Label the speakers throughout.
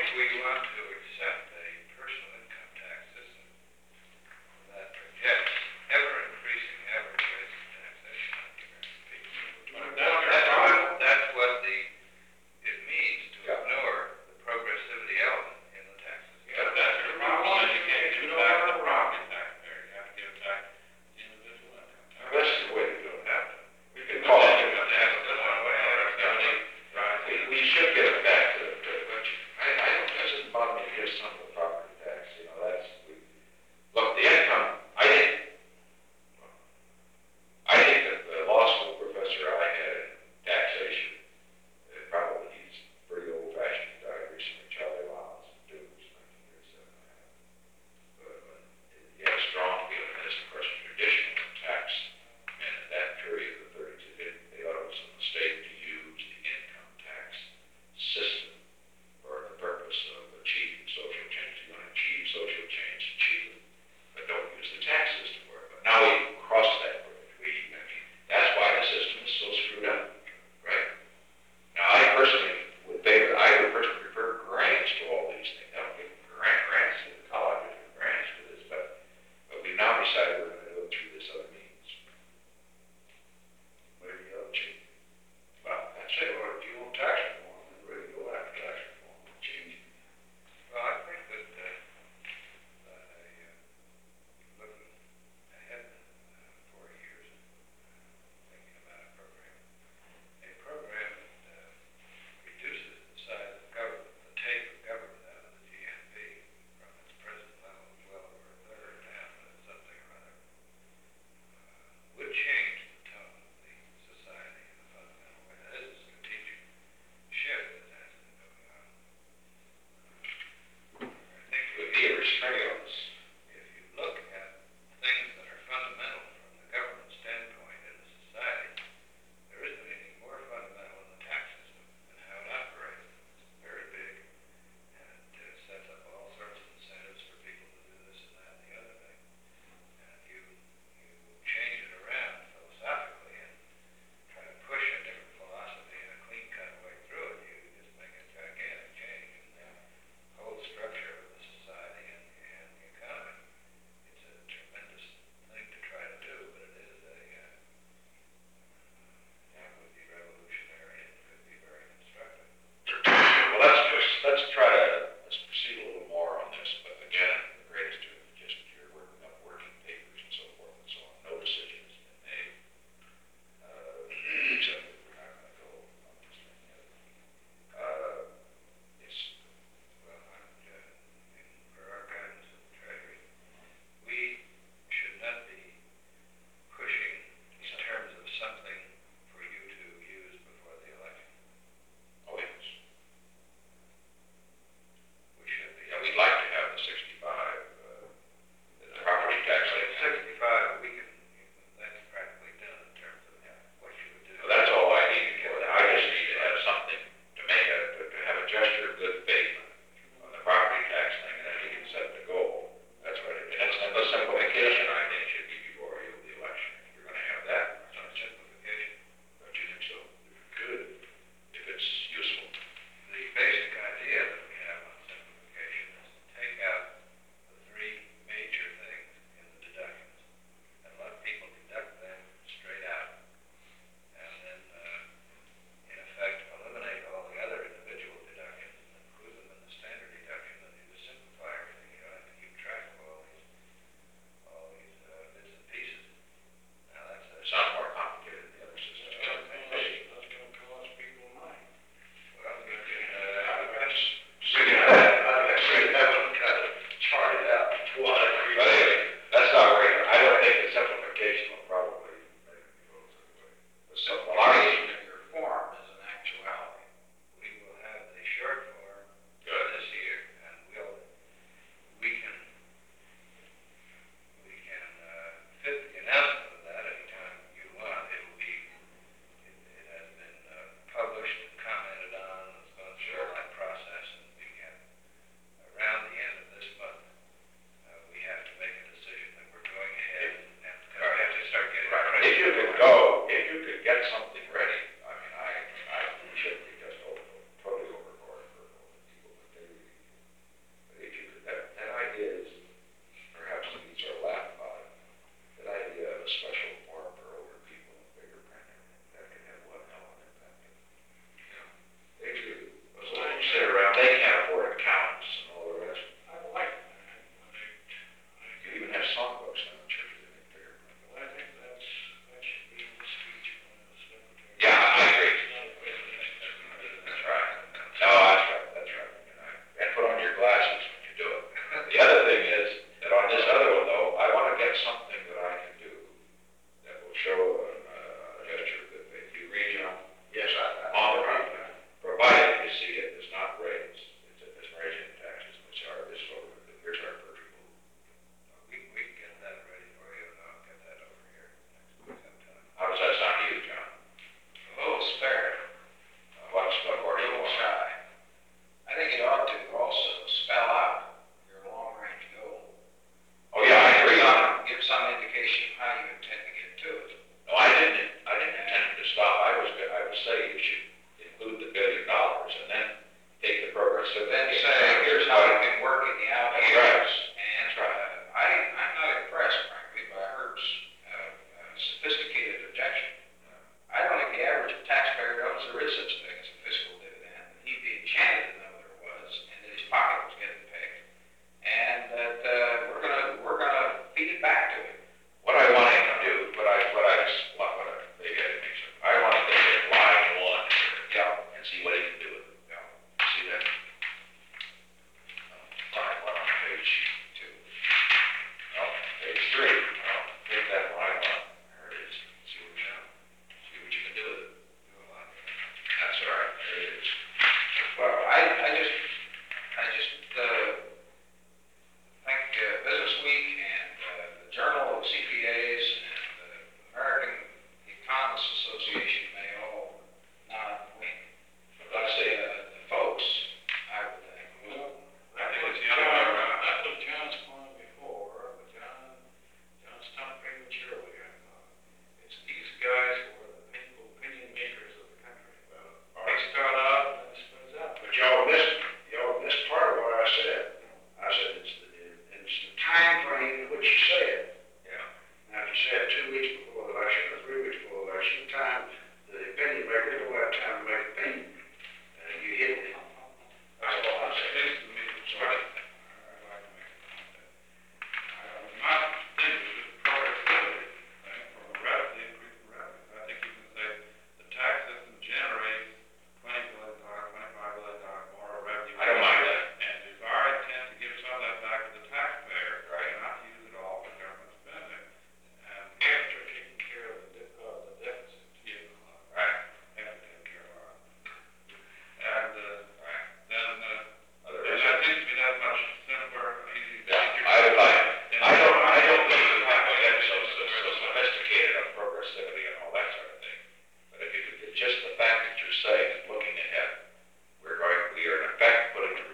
Speaker 1: we want to accept a personal income tax system that projects ever-increasing average rates of taxation on the American people. That's what it means to ignore the progressivity element in the tax system.
Speaker 2: Yeah, that's your problem. You can't give back the property taxpayer. You have to give back the individual income tax.
Speaker 3: That's the way to do it.
Speaker 2: We can
Speaker 3: call it. We should get it back to the, but that doesn't bother me to give some of the property tax, look, the income, I think that the law school professor I had in taxation, probably he's pretty old-fashioned, died recently, Charlie Lyles, Dukes, 1937. But he had a strong feeling that, of course, traditional tax, and in that period, the 30s, they thought it was a mistake to use the income tax system for the purpose of achieving social change. You want to achieve social change, achieve it, but don't use the tax system for it. But now we cross that bridge. That's why the system is so screwed up, right? Now, I would personally prefer grants to all these things. I don't give grants to the colleges or grants to this, but we've now decided we're going to do it through this other means. Whatever you other change.
Speaker 4: Well, I'd say, well, if you want tax reform, then really go after tax reform and change it.
Speaker 1: Well, I think that looking ahead 4 years, thinking about a program that reduces the size of government, the take of government out of the GNP from its present level of well over a third down to something or other, would change the tone of the society in a fundamental way. That is a strategic shift that has been going on. I think
Speaker 3: It would be a restraint on us.
Speaker 1: if you look at things that are fundamental from the government standpoint in the society, there isn't anything more fundamental in the tax system and how it operates. It's very big, and it sets up all sorts of incentives for people to do this and that and the other thing. And if you change it around philosophically and try to push a different philosophy in a clean-cut way through it, you just make a gigantic change in the whole structure of the society and the economy. It's a tremendous thing to try to do, but it is it would be revolutionary and could be very constructive.
Speaker 3: Well, let's proceed a little more on this, but again, the greatest of just you're working up working papers and so forth and so on. No decision has been made. Except that we're not going to go on this thing yet. It's,
Speaker 1: Well, for our guidance of the Treasury, we should not be pushing in terms of something for you to use before the election.
Speaker 3: oh yes.
Speaker 1: We should be.
Speaker 3: Yeah, we'd like to have the 65, the property tax.
Speaker 1: At 65, that's practically done in terms of what you would do.
Speaker 3: Well, that's all I need for it. I just need to have something to have a gesture of good faith on the property tax thing, and then we can set the goal. That's what it is. And the simplification, I think, should be before the election. If you're going to have that,
Speaker 1: It's not simplification.
Speaker 3: don't you think so? Good. If it's useful.
Speaker 1: The basic idea that we have on simplification is to take out the three major things in the deductions and let people deduct them straight out, and then in effect eliminate all the other individual deductions and include them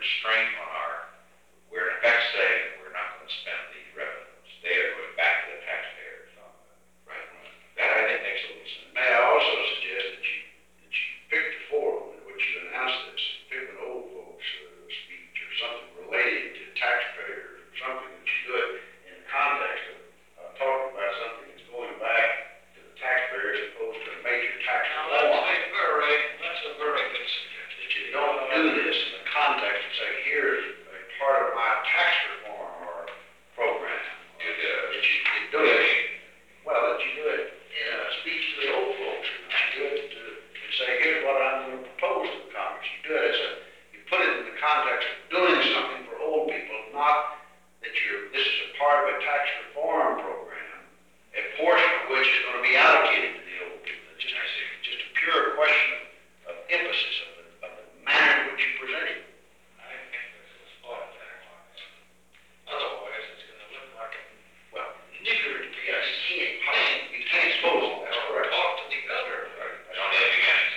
Speaker 3: restraint on we're in effect saying we're not going to spend these revenues. They are going back to the taxpayers.
Speaker 4: Right.
Speaker 3: That I think makes a little sense.
Speaker 4: May I also suggest that you pick the forum in which you announce this, pick an old folks speech or something related to taxpayers, or something that you do it in the context of talking about something that's going back to the taxpayers as opposed to a major tax
Speaker 2: Now,
Speaker 4: reform.
Speaker 2: that's a very good suggestion.
Speaker 4: That you don't do this in the context of saying, here's a part of my tax reform or program. That you do it, well, that you do it in a speech to the old folks, and you do it to say, here's what I'm going to propose to the Congress. You do it you put it in the context of doing something for old people, not that this is a part of a tax reform program, a portion of which is going to be allocated to the old people. It's just a pure question of emphasis of the manner in which you present it.
Speaker 2: I think this is spot tax. Otherwise, it's gonna look like a
Speaker 4: Well,
Speaker 2: nigger.
Speaker 4: yes, you can't expose it, that's correct.
Speaker 2: Talk to the other.
Speaker 3: That's
Speaker 2: Don't
Speaker 3: correct.
Speaker 2: have against.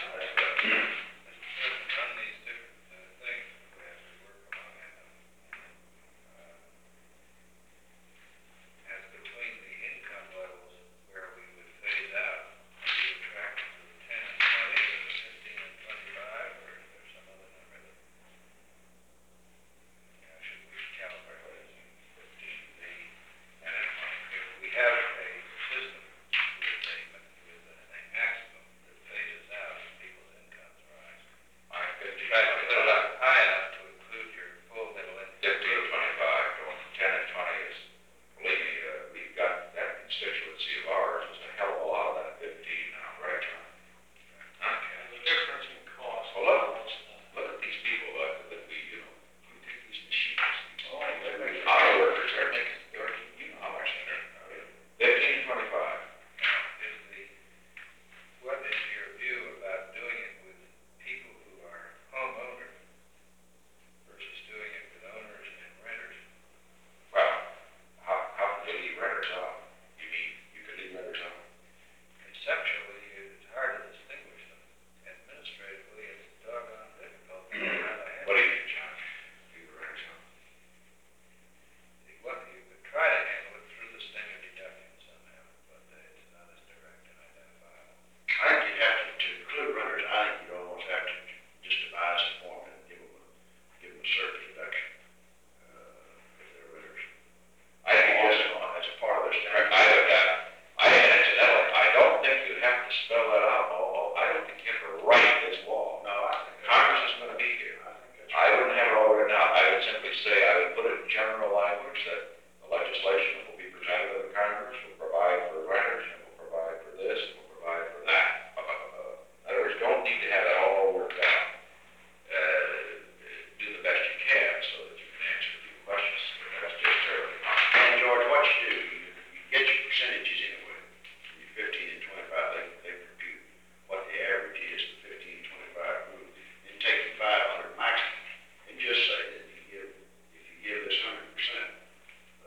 Speaker 1: Run these different things, we have to work along it. As between the income levels where we would phase out, are you attracted to the 10 and 20, or the 15 and 25, or is there some other number that, should we calibrate this? 15, and if we have a system with a maximum that phases out as people's incomes rise,
Speaker 3: I think
Speaker 1: in fact, put it up high enough to include your full middle income.
Speaker 3: 15 to 25, going from 10 and 20 is, believe me, we've got that constituency of ours, there's a hell of a lot of that 15 now, right?
Speaker 2: The difference in cost.
Speaker 3: Well, look at these people that we take these machines.
Speaker 4: Oh, they make
Speaker 3: Auto workers, they're making, you know how much they're, 15 to 25.
Speaker 1: Now, what is your view about doing it with people who are homeowners versus doing it with owners and renters?
Speaker 3: Well, how can you leave renters out? You mean, you could leave renters out?
Speaker 1: Conceptually, it's hard to distinguish them. Administratively, it's doggone difficult to figure out ahead.
Speaker 3: What do you think, John? Leave the renters out?
Speaker 1: You could try to handle it through the stinger deduction somehow, but it's not as direct and identifiable.
Speaker 4: I think you'd have to include renters. I think you'd almost have to just devise a form and give them a certain deduction if they're renters.
Speaker 3: I think
Speaker 4: Also, as a part of their standard.
Speaker 3: incidentally, I don't think you have to spell that out. I don't think you have to write this law.
Speaker 4: No, I think
Speaker 3: Congress is going to be here.
Speaker 4: I think that's
Speaker 3: I wouldn't have it all written out. I would simply say, I would put it in general language that the legislation that will be presented to the Congress will provide for renters, and will provide for this, and will provide for that. In other words, don't need to have it all worked out. Do the best you can so that you can answer a few questions. That's just terribly hard.
Speaker 4: And George, what you do, you get your percentages anyway. Your 15 and 25, they compute what the average is, the 15 and 25 group, and take the 500 maximum, and just say that if you give this 100%,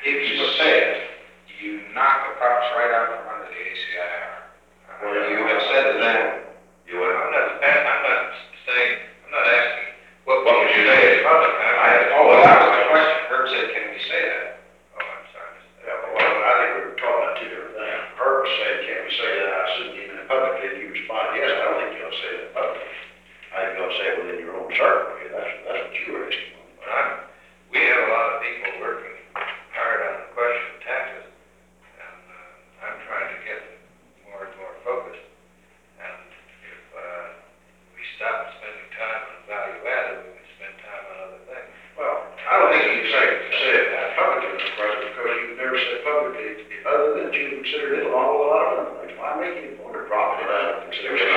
Speaker 3: If you said, you knock the crops right out from under the ACIR,
Speaker 4: Well,
Speaker 3: you have said to them, you would,
Speaker 1: I'm not saying, I'm not asking, what would you say in public?
Speaker 3: well, that was my question. Herb said, can we say that?
Speaker 1: Oh, I'm sorry.
Speaker 4: Yeah, well, I think we were talking about two different things. Herb said, can't we say that? I assumed you meant publicly, and you responded, yes, I don't think you'll say that publicly. I think you'll say it within your own circle, okay, that's what you were asking.
Speaker 1: We have a lot of people working hard on the question of taxes, and I'm trying to get more and more focused. And if we stop spending time on value added, we can spend time on other things.
Speaker 4: Well, I don't think you can say it that publicly, Mr. President, because you've never said publicly, other than you considered it along with a lot of other things. Why make any point of dropping it out of consideration?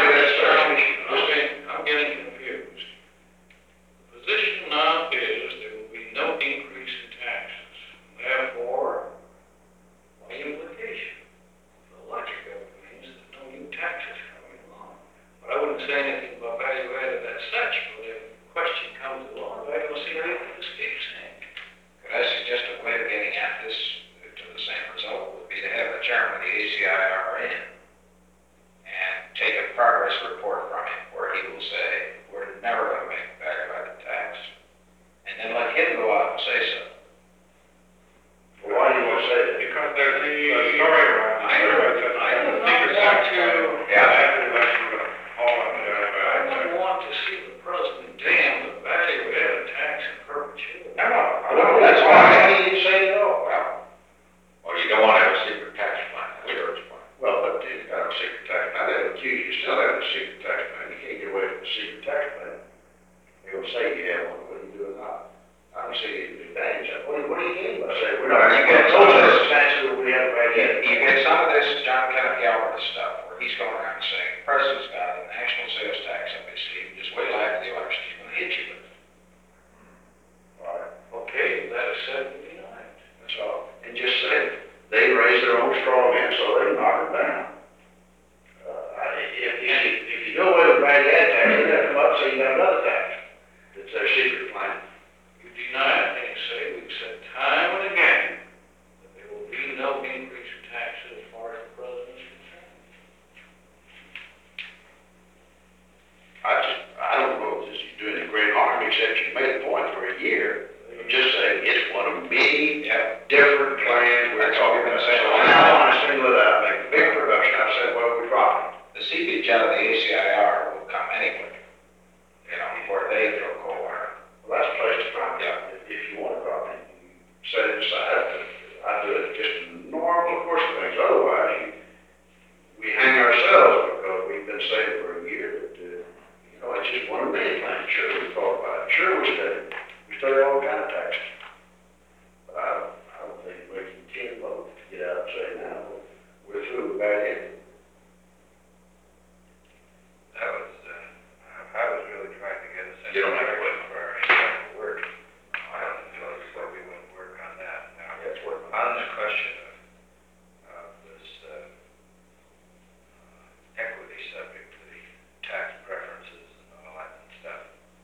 Speaker 2: I'm getting confused. The position now is there will be no increase in taxes. Therefore, by implication, the logic of it means that no new taxes coming along. But I wouldn't say anything about value added as such, but if the question comes along, I don't see anything to speak saying.
Speaker 3: Could I suggest a way of getting at this to the same result would be to have the chairman of the ACIR in and take a progress report from him where he will say, we're never going to make value added tax. And then let him go out and say so.
Speaker 4: Well, why do you want to say that?
Speaker 1: Because there's a story around.
Speaker 2: I don't want to,
Speaker 3: Yeah.
Speaker 1: After the election, we're gonna haul up the
Speaker 2: I don't want to see the president damn the value added tax in perpetuity.
Speaker 3: No,
Speaker 4: That's why I didn't say it at all.
Speaker 3: Well, you don't want to have a secret tax plan, that's George's point.
Speaker 4: Well, but you've got a secret tax plan. They would accuse you, still have a secret tax plan. You can't get away from the secret tax plan. They'll say you have one, what are you doing now? I don't see any advantage. What do you mean by saying we're not?
Speaker 3: You get some of this-
Speaker 4: We haven't read yet.
Speaker 3: You get some of this John Kenneth Galbraith stuff where he's going around saying, the president's got a national sales tax up his sleeve, just wait till after the election, he's going to hit you with it.
Speaker 4: All right,
Speaker 2: Okay, that is said to be denied.
Speaker 4: that's all. And just say, they raise their own straw man, so they knock it down. If you go away with value add tax, they're gonna come up and say you got another tax. It's their secret plan.
Speaker 2: You deny it, and you say, we've said time and again that there will be no increase in taxes as far as the president is concerned.
Speaker 4: I don't know if this is doing a great harm, except you made a point for a year. Just saying it's one of many different plans we're
Speaker 3: That's all
Speaker 4: talking
Speaker 3: we're
Speaker 4: about.
Speaker 3: gonna say.
Speaker 4: So I don't want to single it out, make a big production. I said, well, we're dropping.
Speaker 3: The seepage out of the ACIR will come anyway, you know, before they throw coal on it.
Speaker 4: Well, that's a place to drop it.
Speaker 3: Yeah.
Speaker 4: If you want to drop it, you set it aside. I do it just in normal course of things. Otherwise, we hang ourselves because we've been saying for a year that, it's just one of many plans. Sure, we thought about it. Sure, we studied all kind of taxes. But I don't think we can vote to get out and say, now, we're through with that end.
Speaker 1: I was really trying to get a sense
Speaker 3: You don't
Speaker 1: of
Speaker 3: have to
Speaker 1: direction for our internal work. I don't know, so we wouldn't work on that. Now,
Speaker 3: That's what.
Speaker 1: on the question of this equity subject to the tax preferences and all that stuff,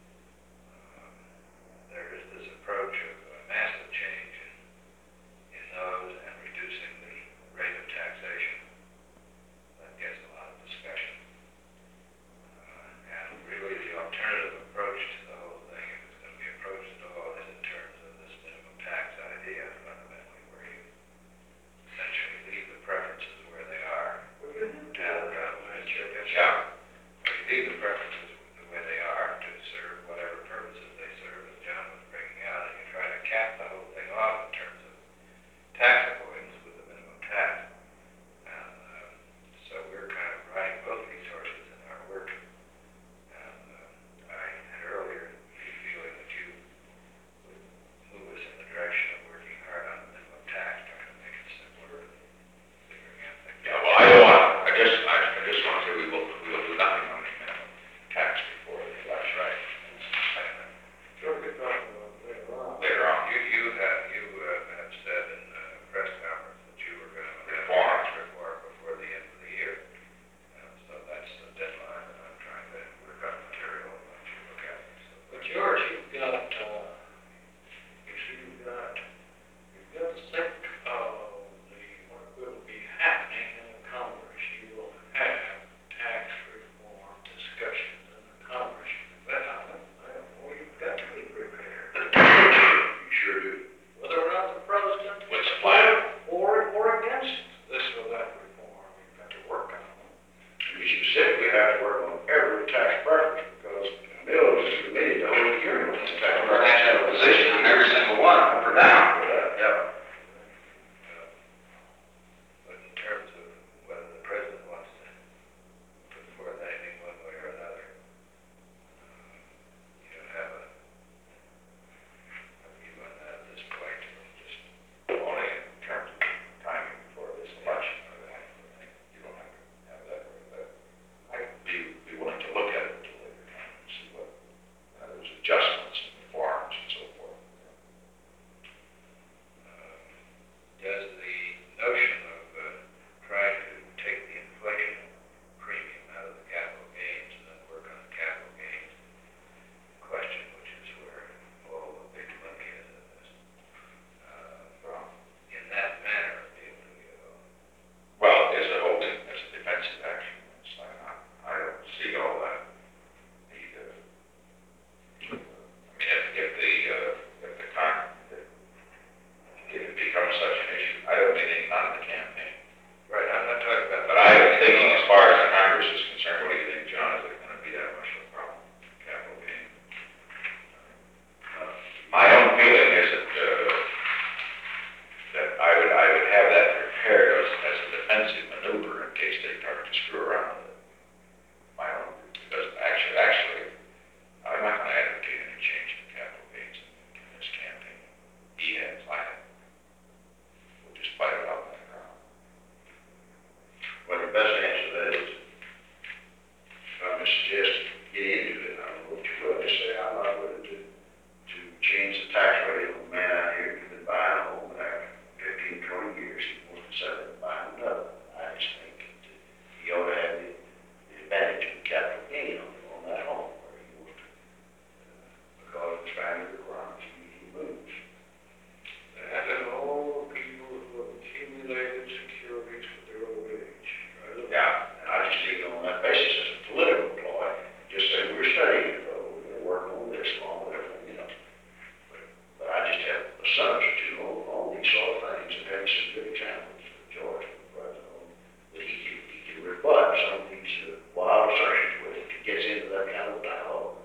Speaker 1: there is this approach of a massive change in those and reducing the rate of taxation. That gets a lot of discussion. And really the alternative approach to the whole thing, if it's going to be approached at all, is in terms of this minimum tax idea, fundamentally, where you
Speaker 3: not in the campaign.
Speaker 1: Right, I'm not talking about.
Speaker 3: But I'm thinking as far as the Congress is concerned, what do you think, John, is it gonna be that much of a problem, capital gain? My own feeling is that I would have that prepared as a defensive maneuver in case they start to screw around with it. My own, because actually, I'm not gonna advocate any change in capital gains in this campaign. He has, I have. We'll just fight it out in the ground.
Speaker 4: Well, the best answer to that is, I'm gonna suggest get into it. I don't know what you will, just say, I'm not willing to change the tax rate on a man out here who's been buying a home after 15, 20 years, he wants to sell it and buy another. I just think that he ought to have the advantage of capital gain on that home, where he wants to, because of his family requirements, he moves.
Speaker 2: That and all people who have accumulated securities for their old age. Right?
Speaker 4: Yeah, and I just think on that basis as a political ploy, just say, we're studying it, though, we're gonna work on this, on whatever, you know. But I just have a son or two on these sort of things, and having some good examples of George, that he can rebut some of these wild assertions with it, he gets into that kind of dialogue.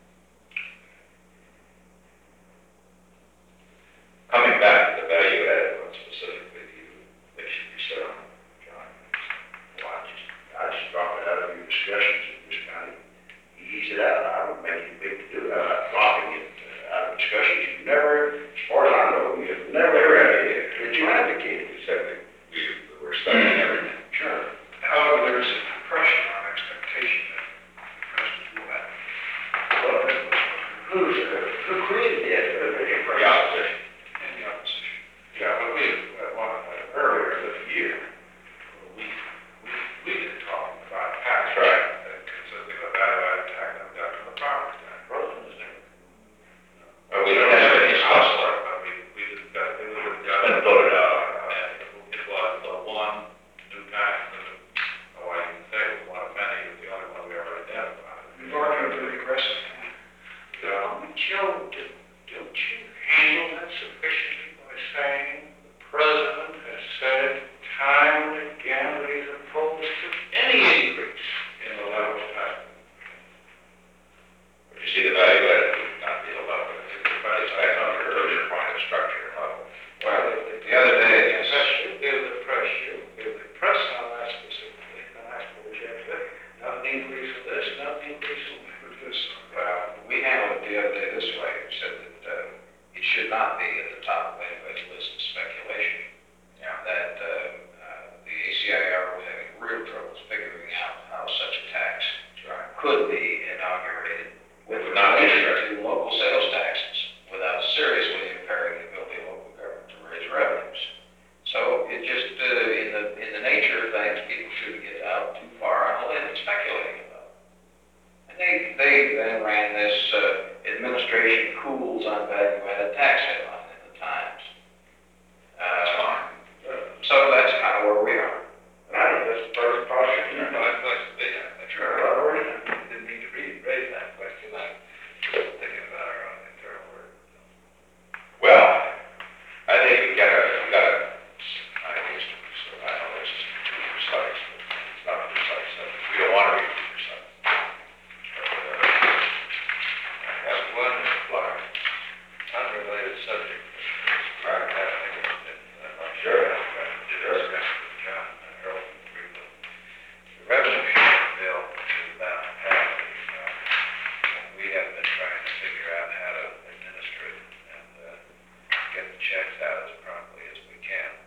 Speaker 3: Coming back to the value added, what specifically do you think should be said on, John?
Speaker 4: Well, I just dropped it out of your discussions and just kind of ease it out. I don't make it big to do it. Dropping it out of discussions. You've never, as far as I know, you've never advocated. Did you advocate it?
Speaker 3: We said we're studying everything.
Speaker 4: Sure.
Speaker 2: However, there is a compression on expectation that the president will have.
Speaker 4: Well, who created the expectation?
Speaker 3: The opposition.
Speaker 2: In the opposition.
Speaker 1: Yeah, but we, earlier this year, we did talk about tax.
Speaker 3: That's right.
Speaker 1: That consisted of value-added tax and deduction of property tax.
Speaker 3: Well, we don't have any stuff.
Speaker 1: But we discussed, it was.
Speaker 3: It's been voted out.
Speaker 1: It was the one new tax, I can say it was one of many, it was the only one we ever identified.
Speaker 2: You've argued very aggressively. Joe, don't you handle that sufficiently by saying the president has said time and again that he's opposed to any increase in the level of tax?
Speaker 3: But you see, the value added would not be a level. It's back on your earlier point of structure and level.
Speaker 1: Well, the other day,
Speaker 2: You give the press on that specifically, and I suppose you have to, not an increase in this, not an increase in this.
Speaker 1: we handled it the other day this way, we said that, it should not be at the top of anybody's list of speculation.
Speaker 3: Yeah.
Speaker 1: That, the ACIR was having real troubles figuring out how such a tax could be inaugurated with
Speaker 3: Not
Speaker 1: relation to local sales taxes without seriously impairing the ability of local government to raise revenues. So it just, in the nature of things, people shouldn't get out too far on a limb speculating about it. And they then ran this, administration cools on value-added tax headline in the Times. So that's kind of where we are.
Speaker 4: I think that's the perfect posture.
Speaker 1: That's nice to be, I think.
Speaker 4: Sure.
Speaker 1: Didn't need to raise that question, I'm just thinking about our own internal work.
Speaker 3: Well, I think we gotta, I know this is too precise, but it's not precise, we don't want to be too precise.
Speaker 1: I have one unrelated subject. Right. I'm sure discussed with John and Harold briefly. The revenue sharing bill is about passing. We have been trying to figure out how to administer it and get the checks out as promptly as we can.